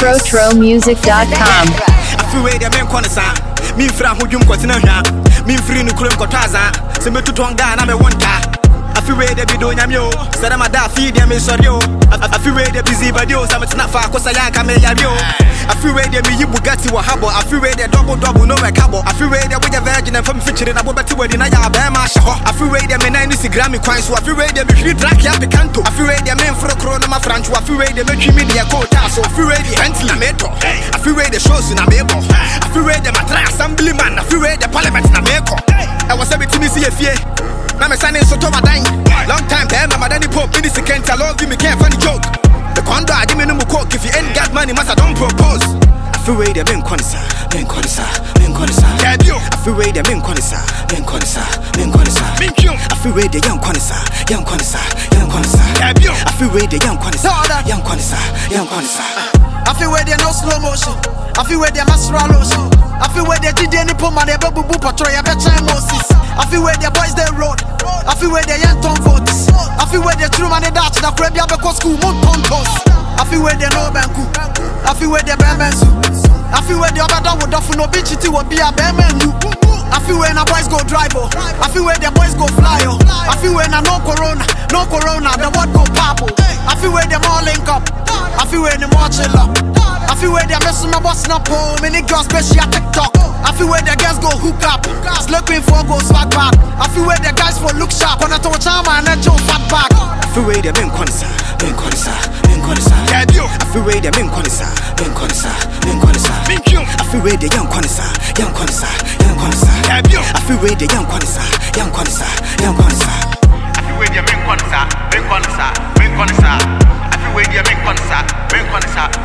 TroTroMusic.com. I feel where the men corner sound. Me fra who you got in a hand. Me free no crime cotaza. Se me to tonga na me one car. I feel where the bido nyamyo. Said I'm a da feed them is sorry. I feel where the busy video. Some it's not far cause I can't make yo. I feel where the me you Bugatti wa habo. I feel where the double no my cabo. I feel where the with a virgin and from featuring a bobati wedding. I feel where the men 90 Grammy coins. I feel where the me track ya the canto. I feel where the men for a corona my French. I feel where the me media quota. So I feel where the Bentley meto. I feel where the shows in a mebo. I feel where the matra assemblyman. I feel where the parliament in a meko. I was able to see a fear. Now my son is so my dying. Long time there, my daddy pop in the second. I love you, me can't funny joke. The condo, I didn't know coke. If you ain't got money, must I don't propose. I feel where the ben connoisseur. I feel where the ben connoisseur. I feel where the young connoisseur. I feel where the young connoisseur. I feel where there no slow motion. I feel where there master lotion. I feel where they did any puma, they babu patrol, I bet Moses. I feel where the boys they road. I feel where the young tom votes. I feel where the true man they dart, the crab because school moon pontos. I feel where they no banku. I feel where the bearmansu. I feel where the other dog would offer no bitch, it will be a bearman. I feel when the boys go drive. I feel where the boys go fly. I feel when no corona, the word go purple. I feel where them all link up. I feel where them all chill up. I feel where they're messing my boss up home. Many girls, especially at TikTok. I feel where the girls go hook up. Slurping for go swag back. I feel where the guys for look sharp. On a toe charmer and a Joe fat back. I feel where the men connoisseur. I feel where the men connoisseur. I feel where the young connoisseur. I feel where the young connoisseur. I feel where the men connoisseur. I feel where the men connoisseur.